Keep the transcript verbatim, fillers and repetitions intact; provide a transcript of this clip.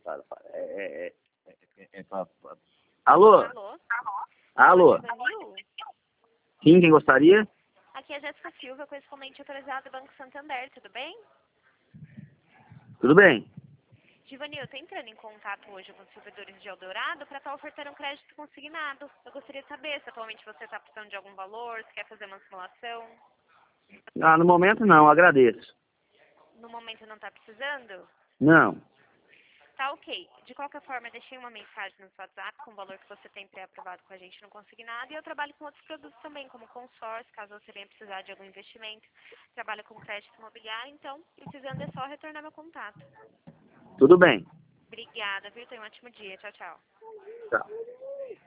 para, para. É, é, é, é, é pra, pra... Alô? Alô? Alô? Ivanil? Sim, quem gostaria? Aqui é a Jéssica Silva, correspondente autorizada do Banco Santander, tudo bem? Tudo bem? Givanil, eu estou entrando em contato hoje com os servidores de Eldorado para estar ofertando um crédito consignado. Eu gostaria de saber se atualmente você está precisando de algum valor, se quer fazer uma simulação. Ah, no momento não, agradeço. No momento não está precisando? Não. Tá ok. De qualquer forma, eu deixei uma mensagem no seu WhatsApp com o valor que você tem pré-aprovado com a gente no consignado. E eu trabalho com outros produtos também, como consórcio, caso você venha precisar de algum investimento. Trabalho com crédito imobiliário, então, precisando é só retornar meu contato. Tudo bem. Obrigada, viu? Tenha um ótimo dia. Tchau, tchau. Tchau.